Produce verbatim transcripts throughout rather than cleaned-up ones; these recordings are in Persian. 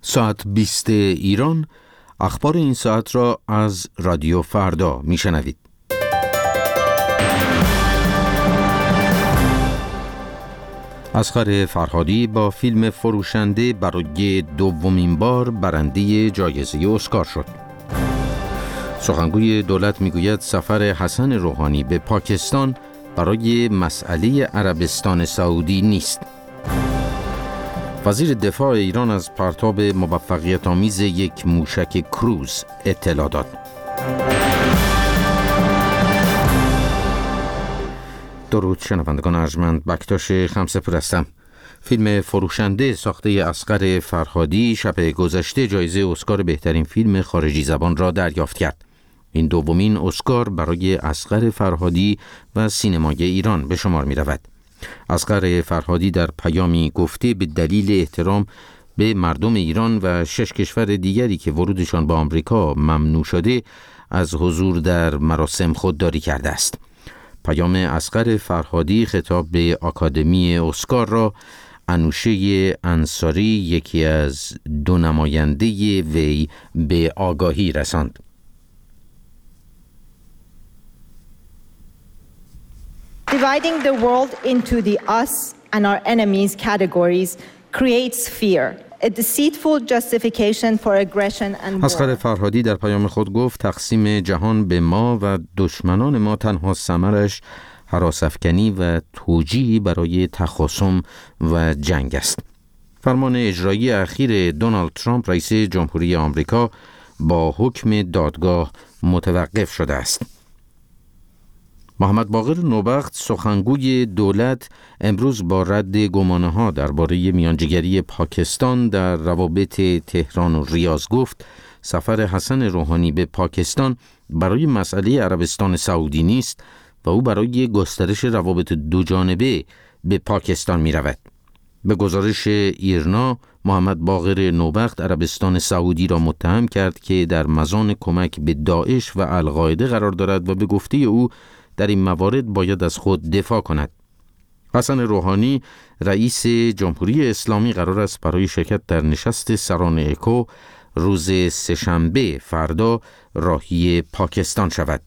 ساعت بیست ایران، اخبار این ساعت را از رادیو فردا میشنوید. اصغر فرهادی با فیلم فروشنده برای دومین بار برنده جایزه اسکار شد. سخنگوی دولت میگوید سفر حسن روحانی به پاکستان برای مسئله عربستان سعودی نیست. وزیر دفاع ایران از پرتاب موفقیت آمیز یک موشک کروز اطلاع داد. درود شنوندگان ارجمند، بکتاش خمسه‌پور هستم. فیلم فروشنده ساخته اصغر فرهادی شب گذشته جایزه اسکار بهترین فیلم خارجی زبان را دریافت کرد. این دومین اسکار برای اصغر فرهادی و سینمای ایران به شمار می رود. اصغر فرهادی در پیامی گفته به دلیل احترام به مردم ایران و شش کشور دیگری که ورودشان به آمریکا ممنوع شده از حضور در مراسم خودداری کرده است. پیام اصغر فرهادی خطاب به آکادمی اسکار را انوشه انصاری، یکی از دو نماینده وی، به آگاهی رساند. Dividing the world into the us and our enemies categories creates fear, a deceitful justification for aggression and war. اصغر فرهادی در پیام خود گفت تقسیم جهان به ما و دشمنان ما تنها ثمرش هراس‌افکنی و توجیهی برای تخاصم و جنگ است. فرمان اجرایی اخیر دونالد ترامپ رئیس جمهوری آمریکا با حکم دادگاه متوقف شده است. محمد باقر نوبخت سخنگوی دولت امروز با رد گمانه‌ها درباره میانجیگری پاکستان در روابط تهران و ریاض گفت سفر حسن روحانی به پاکستان برای مسئله عربستان سعودی نیست و او برای گسترش روابط دوجانبه به پاکستان می رود. به گزارش ایرنا، محمد باقر نوبخت عربستان سعودی را متهم کرد که در مزان کمک به داعش و القاعده قرار دارد و به گفته او در این موارد باید از خود دفاع کند. حسن روحانی رئیس جمهوری اسلامی قرار است برای شرکت در نشست سران اکو روز سه‌شنبه فردا راهی پاکستان شود.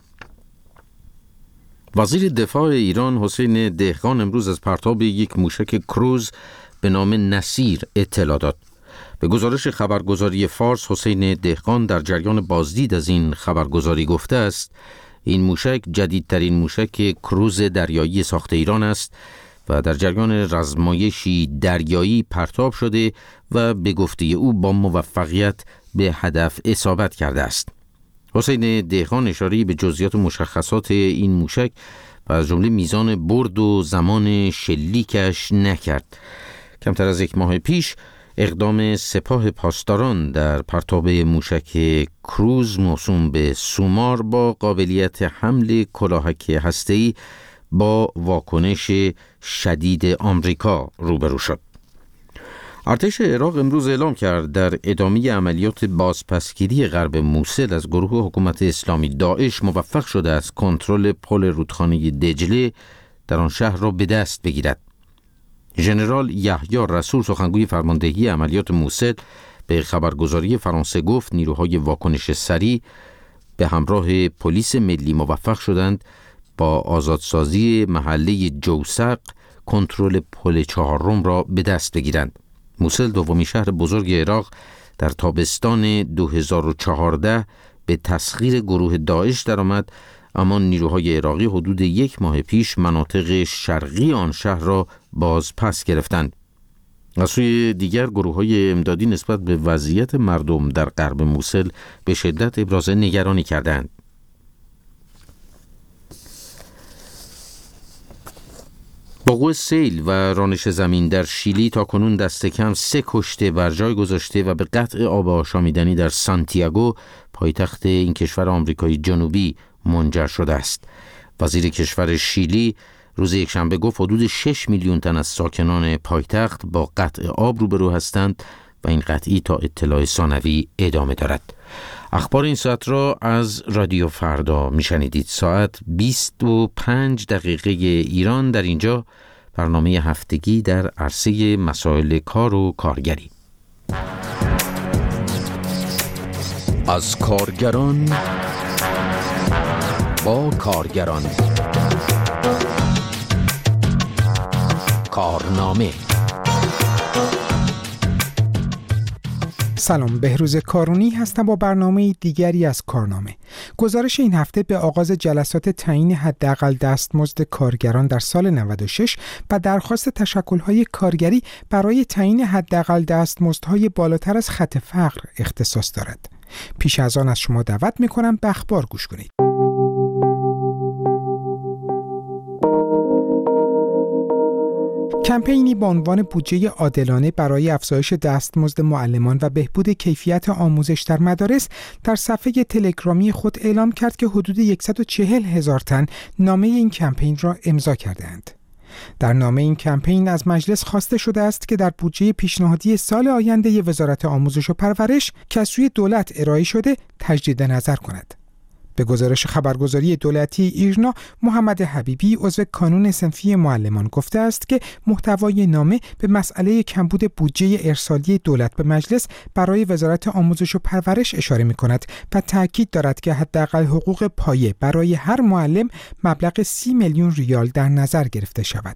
وزیر دفاع ایران حسین دهقان امروز از پرتاب یک موشک کروز به نام نصیر اطلاع داد. به گزارش خبرگزاری فارس، حسین دهقان در جریان بازدید از این خبرگزاری گفته است این موشک جدیدترین موشک کروز دریایی ساخت ایران است و در جریان رزمایشی دریایی پرتاب شده و به گفته او با موفقیت به هدف اصابت کرده است. حسین دهقان اشاره به جزئیات مشخصات این موشک و از جمله میزان برد و زمان شلیکش نکرد. کمتر از یک ماه پیش اقدام سپاه پاسداران در پرتاب موشک کروز موسوم به سومار با قابلیت حمل کلاهک هسته‌ای با واکنش شدید آمریکا روبرو شد. ارتش عراق امروز اعلام کرد در ادامه عملیات بازپسگیری غرب موصل از گروه حکومت اسلامی داعش موفق شده است کنترل پل رودخانه دجله در آن شهر را به دست بگیرد. ژنرال یحیی رسول سخنگوی فرماندهی عملیات موصل به خبرگزاری فرانسه گفت نیروهای واکنش سریع به همراه پلیس ملی موفق شدند با آزادسازی محله جوسق کنترل پل چهارم را به دست بگیرند. موصل دومین شهر بزرگ عراق در تابستان دو هزار و چهارده به تسخیر گروه داعش درآمد، اما نیروهای عراقی حدود یک ماه پیش مناطق شرقی آن شهر را باز پس گرفتند. از سوی دیگر گروه‌های امدادی نسبت به وضعیت مردم در غرب موصل به شدت ابراز نگرانی کردند. وقوع سیل و رانش زمین در شیلی تا کنون دست کم سه کشته بر جای گذاشته و به قطع آب آشامیدنی در سانتیاگو پایتخت این کشور آمریکای جنوبی منجر شده است. وزیر کشور شیلی روز یکشنبه گفت حدود شش میلیون تن از ساکنان پایتخت با قطع آب روبرو هستند و این قطعی تا اطلاع ثانوی ادامه دارد. اخبار این ساعت را از رادیو فردا میشنیدید. ساعت بیست و پنج دقیقه ایران. در اینجا برنامه هفتگی در عرصه مسائل کار و کارگری. از کارگران با کارگران. کارنامه. سلام، بهروز کارونی هستم با برنامه دیگری از کارنامه. گزارش این هفته به آغاز جلسات تعیین حداقل دستمزد کارگران در سال نود و شش و درخواست تشکل‌های کارگری برای تعیین حداقل دستمزدهای بالاتر از خط فقر اختصاص دارد. پیش از آن از شما دعوت می‌کنم به اخبار گوش کنید. کمپینی با عنوان بودجه عادلانه برای افزایش دستمزد معلمان و بهبود کیفیت آموزش در مدارس در صفحه تلگرامی خود اعلام کرد که حدود صد و چهل هزار تن نامه این کمپین را امضا کردند. در نامه این کمپین از مجلس خواسته شده است که در بودجه پیشنهادی سال آینده وزارت آموزش و پرورش که از سوی دولت ارائه شده تجدید نظر کند. به گزارش خبرگزاری دولتی ایرنا، محمد حبیبی عضو کانون صنفی معلمان گفته است که محتوای نامه به مسئله کمبود بودجه ارسالی دولت به مجلس برای وزارت آموزش و پرورش اشاره می‌کند و تاکید دارد که حداقل حقوق پایه برای هر معلم مبلغ سی میلیون ریال در نظر گرفته شود.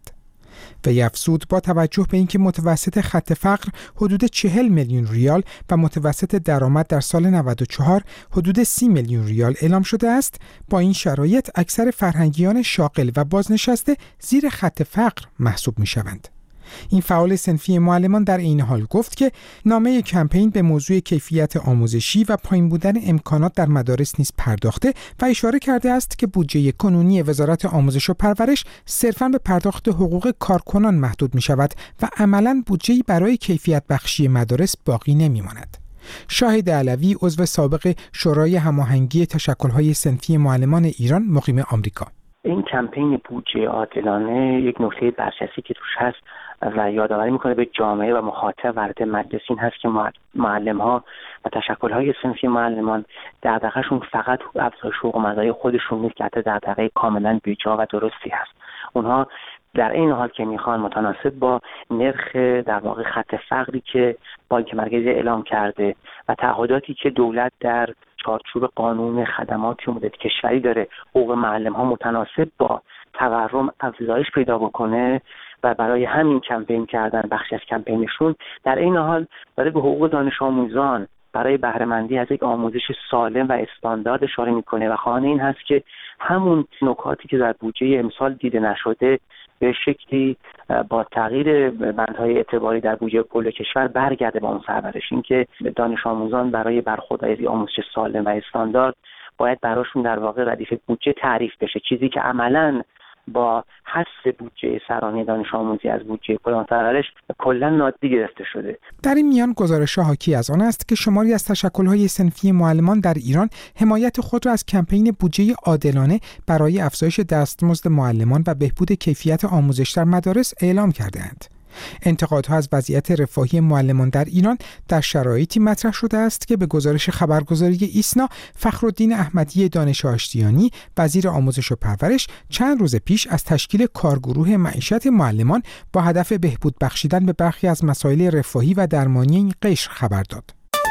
وی افزود با توجه به اینکه متوسط خط فقر حدود چهل میلیون ریال و متوسط درآمد در سال نود و چهار حدود سی میلیون ریال اعلام شده است، با این شرایط اکثر فرهنگیان شاغل و بازنشسته زیر خط فقر محسوب می‌شوند. این فعال صنفی معلمان در این حال گفت که نامه کمپین به موضوع کیفیت آموزشی و پایین بودن امکانات در مدارس نیز پرداخته و اشاره کرده است که بودجه کنونی وزارت آموزش و پرورش صرفاً به پرداخت حقوق کارکنان محدود می شود و عملاً بودجه‌ای برای کیفیت بخشی مدارس باقی نمی ماند. شاهد علوی عضو سابق شورای هماهنگی تشکل‌های صنفی معلمان ایران مقیم آمریکا: این کمپین بودجه عادلانه یک نکته برجسته که توش هست و یادآوری میکنه به جامعه و مخاطب وارد مجلس این هست که معلم‌ها و تشکل‌های صنفی معلمان دغدغه‌شون فقط افزایش حقوق مزایای خودشون نیست که حتی دغدغه کاملا بیجا و درستی هست. اونها در این حال که میخوان متناسب با نرخ در واقع خط فقری که بانک مرکزی اعلام کرده و تعهداتی که دولت در چارچوب قانون خدمات عمومی کشوری داره حقوق معلم‌ها متناسب با تورم افزایش پیدا بکنه و برای همین کمپین کردن بخشی از کمپینشون در این حال برای به حقوق دانش آموزان برای بهره‌مندی از یک آموزش سالم و استاندارد اشاره میکنه و خواهان این هست که همون نکاتی که در بودجه امسال دیده نشده به شکلی با تغییر بندهای اعتباری در بودجه کل کشور برگرده با اون سرورش. این که دانش آموزان برای برخورداری از آموزش سالم و استاندارد باید براشون در واقع ردیف بودجه تعریف بشه، چیزی که عملاً با حذف بودجه سرانه دانش آموزی از بودجه کل پرورش کلا نادیده گرفته شده. در این میان گزارش حاکی از آن است که شماری از تشکل‌های صنفی معلمان در ایران حمایت خود را از کمپین بودجه عادلانه برای افزایش دستمزد معلمان و بهبود کیفیت آموزش در مدارس اعلام کرده‌اند. انتقادها از وضعیت رفاهی معلمان در ایران در شرایطی مطرح شده است که به گزارش خبرگزاری ایسنا، فخرالدین احمدی دانش آشتیانی وزیر آموزش و پرورش چند روز پیش از تشکیل کارگروه معیشت معلمان با هدف بهبود بخشیدن به برخی از مسائل رفاهی و درمانی این قشر خبر داد.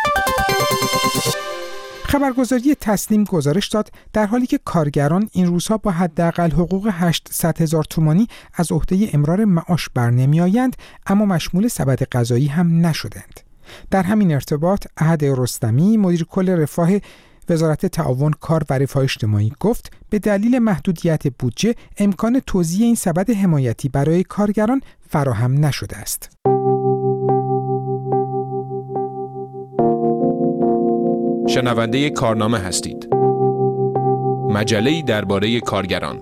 خبرگزاری تسنیم گزارش داد در حالی که کارگران این روزها با حداقل حقوق هشتصد هزار تومانی از عهده امرار معاش برنمیآیند، اما مشمول سبد غذایی هم نشدند. در همین ارتباط احد رستمی مدیر کل رفاه وزارت تعاون کار و رفاه اجتماعی گفت به دلیل محدودیت بودجه امکان توزیع این سبد حمایتی برای کارگران فراهم نشده است. شنونده کارنامه هستید. مجله‌ای درباره کارگران.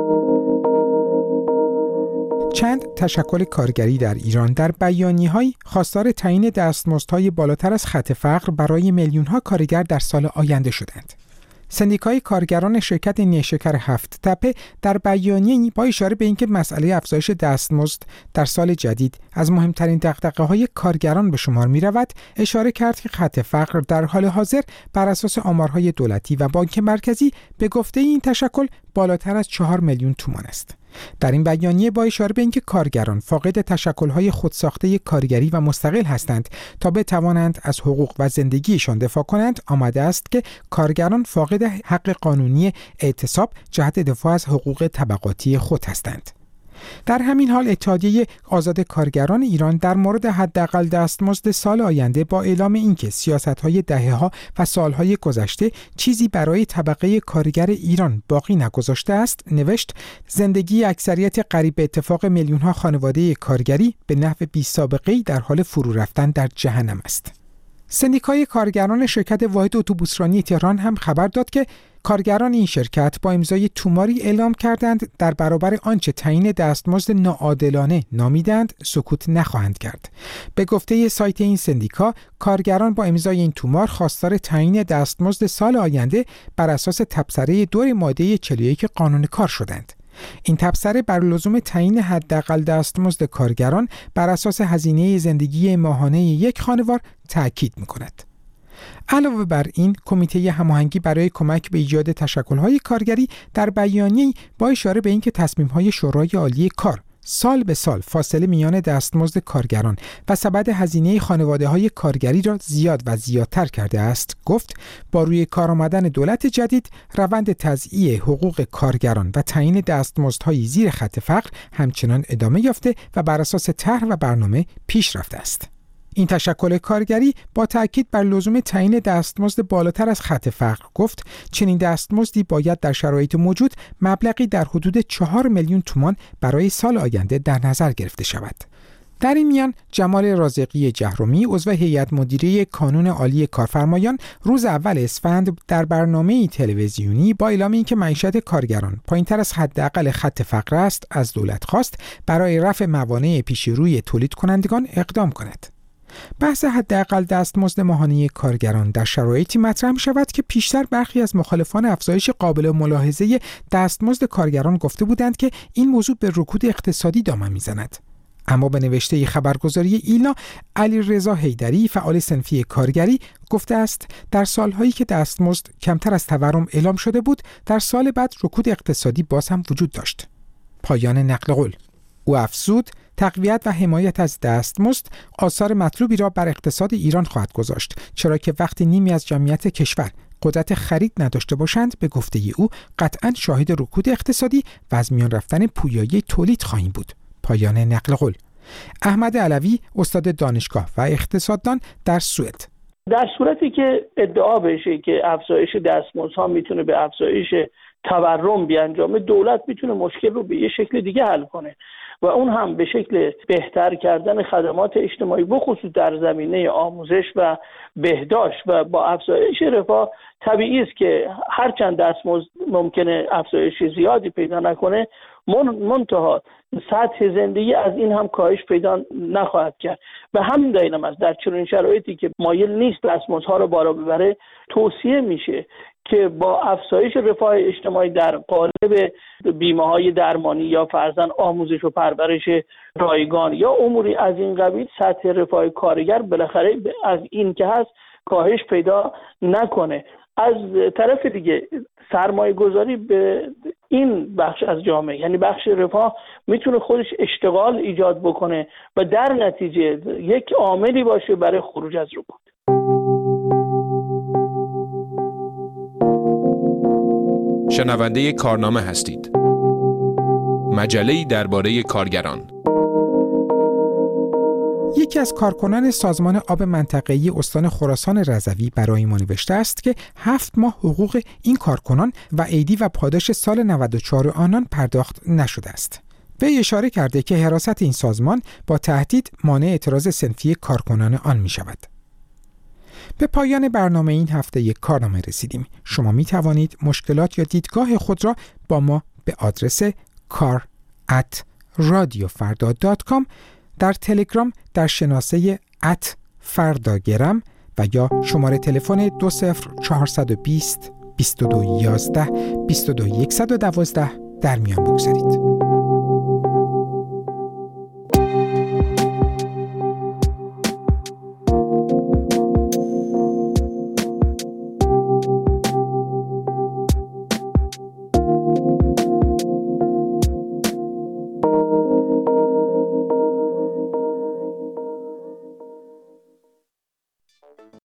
چند تشکل کارگری در ایران در بیانیه‌های خواستار تعیین دستمزدهای بالاتر از خط فقر برای میلیون‌ها کارگر در سال آینده شدند. سندیکای کارگران شرکت نیشکر هفت تپه در بیانیه‌ای با اشاره به اینکه مسئله افزایش دستمزد در سال جدید از مهمترین دغدغه‌های کارگران به شمار می‌رود، اشاره کرد که خط فقر در حال حاضر بر اساس آمارهای دولتی و بانک مرکزی به گفته این تشکل بالاتر از چهار میلیون تومان است. در این بیانیه با اشاره به اینکه کارگران فاقد تشکل‌های خودساخته کارگری و مستقل هستند تا بتوانند از حقوق و زندگیشان دفاع کنند، آمده است که کارگران فاقد حق قانونی اعتصاب جهت دفاع از حقوق طبقاتی خود هستند. در همین حال اتحادیه آزاد کارگران ایران در مورد حداقل دستمزد سال آینده با اعلام اینکه سیاست‌های دهه‌ها و سال‌های گذشته چیزی برای طبقه کارگر ایران باقی نگذاشته است، نوشت زندگی اکثریت قریب به اتفاق میلیون‌ها خانواده کارگری به نحو بی‌سابقه‌ای در حال فرو رفتن در جهنم است. سندیکای کارگران شرکت واحد اتوبوسرانی تهران هم خبر داد که کارگران این شرکت با امضای توماری اعلام کردند در برابر آنچه تعیین دستمزد ناعادلانه نامیدند سکوت نخواهند کرد. به گفته سایت این سندیکا، کارگران با امضای این تومار خواستار تعیین دستمزد سال آینده بر اساس تبصره دو ماده چهل و یک قانون کار شدند. این تبصره بر لزوم تعیین حداقل دستمزد کارگران بر اساس هزینه زندگی ماهانه یک خانوار تأکید می‌کند. علاوه بر این، کمیته هماهنگی برای کمک به ایجاد تشکل‌های کارگری در بیانیه‌ای با اشاره به اینکه تصمیم‌های شورای عالی کار سال به سال فاصله میان دستمزد کارگران و سبد هزینه خانواده‌های کارگری را زیاد و زیادتر کرده است، گفت با روی کار آمدن دولت جدید روند تضییع حقوق کارگران و تعیین دستمزدهای زیر خط فقر همچنان ادامه یافته و بر اساس طرح و برنامه پیش رفته است. این تشکل کارگری با تأکید بر لزوم تعیین دستمزد بالاتر از خط فقر گفت چنین دستمزدی باید در شرایط موجود مبلغی در حدود چهار میلیون تومان برای سال آینده در نظر گرفته شود. در این میان جمال رازقی جهرمی عضو هیئت مدیره کانون عالی کارفرمایان روز اول اسفند در برنامه تلویزیونی با اعلام اینکه معیشت کارگران پایین‌تر از حداقل خط فقر است از دولت خواست برای رفع موانع پیش روی تولید کنندگان اقدام کند. بحث حداقل دستمزد ماهانه کارگران در شرایطی مطرح می شود که پیشتر برخی از مخالفان افزایش قابل ملاحظه دستمزد کارگران گفته بودند که این موضوع به رکود اقتصادی دامن می‌زند. اما به نوشته خبرگزاری ایلنا، علیرضا حیدری فعال صنفی کارگری گفته است در سالهایی که دستمزد کمتر از تورم اعلام شده بود، در سال بعد رکود اقتصادی باز هم وجود داشت. پایان نقل قول. او افزود تقویت و حمایت از دستمزد آثار مطلوبی را بر اقتصاد ایران خواهد گذاشت، چرا که وقتی نیمی از جمعیت کشور قدرت خرید نداشته باشند، به گفته او قطعاً شاهد رکود اقتصادی و از میان رفتن پویایی تولید خواهیم بود. پایان نقل قول. احمد علوی استاد دانشگاه و اقتصاددان در سوئد: در صورتی که ادعا بشه که افزایش دستمزدها میتونه به افزایش تورم بیانجامه، دولت میتونه مشکل رو به یه شکل دیگه حل کنه و اون هم به شکل بهتر کردن خدمات اجتماعی بخصوص در زمینه آموزش و بهداشت. و با افزایش رفاه طبیعی است که هرچند دستمزد ممکنه افزایش زیادی پیدا نکنه، منتها سطح زندگی از این هم کاهش پیدا نخواهد کرد. به همین دلیل هم در چنین شرایطی که مایل نیست دستمزدها رو بالا ببره، توصیه میشه که با افزایش رفاه اجتماعی در قالب بیمه‌های درمانی یا فرضاً آموزش و پرورش رایگان یا اموری از این قبیل، سطح رفاه کارگر بالاخره از این که هست کاهش پیدا نکنه. از طرف دیگه سرمایه گذاری به این بخش از جامعه، یعنی بخش رفاه، میتونه خودش اشتغال ایجاد بکنه و در نتیجه یک عاملی باشه برای خروج از رکود. شنونده کارنامه هستید. مجله‌ای درباره کارگران. یکی از کارکنان سازمان آب منطقه‌ای استان خراسان رضوی برای ما نوشته است که هفت ماه حقوق این کارکنان و عیدی و پاداش سال نود و چهار آنان پرداخت نشده است. به اشاره کرده که حراست این سازمان با تهدید مانع اعتراض صنفی کارکنان آن می شود. به پایان برنامه این هفته یک کارنامه رسیدیم. شما می توانید مشکلات یا دیدگاه خود را با ما به آدرس کار ات رادیو فردا دات کام، در تلگرام در شناسه ات فرداگرم و یا شماره تلفن دو صفر چهار دو صفر بیست و دو یازده بیست و دو صد و دوازده در میان بگذارید.